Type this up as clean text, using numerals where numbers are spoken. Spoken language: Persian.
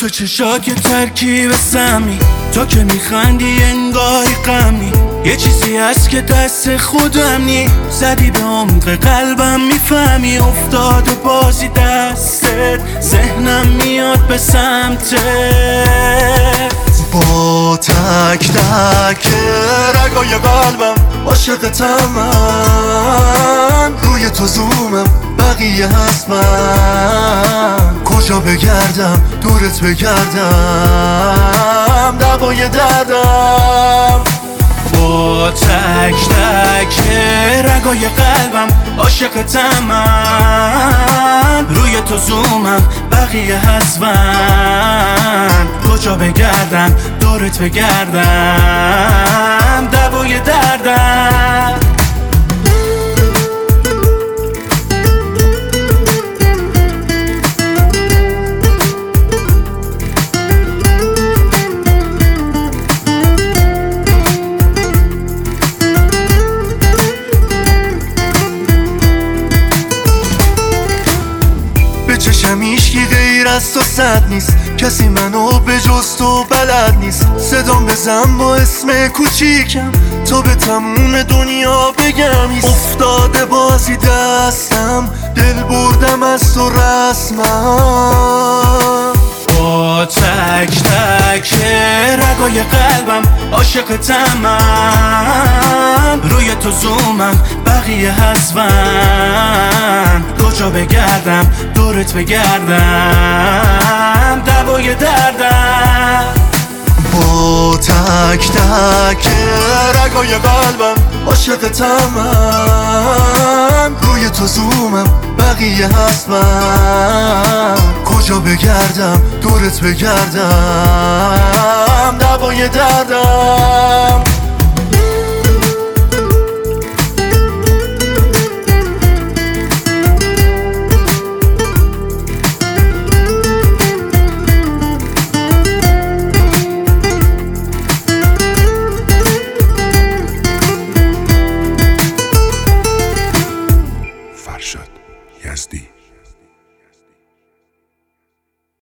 تو چشاک ترکیب سمی، تو که میخندی انگاری غمی، یه چیزی هست که دست خودم نی، زدی به عمق قلبم میفهمی، افتاد و بازی دستت، ذهنم میاد به سمتت، با تک تک رگای قلبم عاشقتم من، روی تو زومم بقیه هست من، کجا بگردم دورت بگردم دوای دردم. با تک تک رگای قلبم عاشقتم من، روی تو زومم بقیه هست من، کجا بگردم دورت بگردم دوای دردم. چشم هیچکی غیر از تو صد نیست، کسی منو به جز تو بلد نیست، صدام بزن با اسم کوچیکم تا به تموم دنیا بگم ایست. افتاده بازی دستم دل بردم از تو رسمم، با تک تک رگای قلبم عاشقتم من، روی تو زومم بقیه هست من، کجا بگردم دورت بگردم دوای دردم. با تک تک رگای قلبم عاشقتم من، روی تو زومم بقیه هست من، کجا بگردم دورت بگردم دوای دردم.